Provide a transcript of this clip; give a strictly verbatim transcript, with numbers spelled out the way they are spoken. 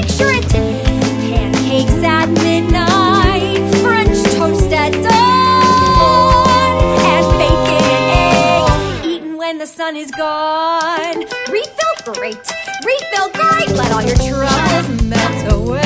picture it. Pancakes at midnight, French toast at dawn, and bacon and eggs eaten when the sun is gone. Refill great, refill great, let all your troubles melt away.